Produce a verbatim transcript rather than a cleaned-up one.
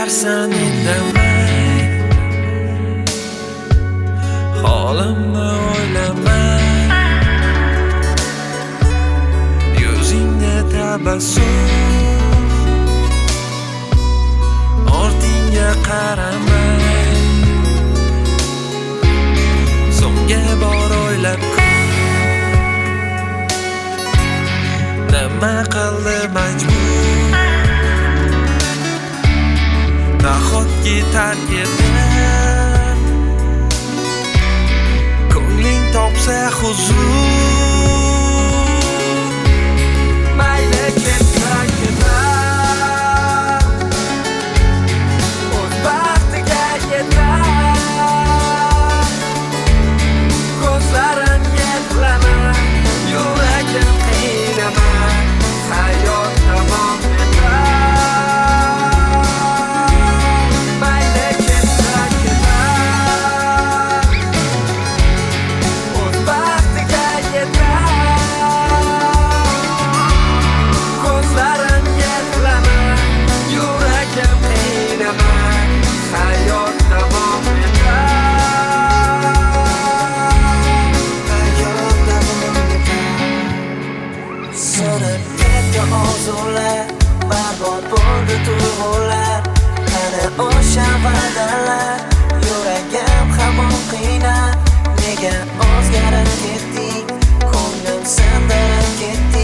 ketarsan indamay, holimni o'ylamay, yuzingda tabassum, ortingga qaramay, so'ngga bor o'ylab ko'r, nima qildi majbur, nahotki tark etib ko'ngling topsa huzur. Mayli ketsa ketar, o'z baxtiga yetar, ko'zlarim yetlama, yuragim qiynama, hayot davom etar. Orzular, barbod bo'ldi tuyg'ular, ana o'sha va'dalar, yuragim hamon qiynab, nega o'zgarib ketding, ko'nglim sindirib ketdi.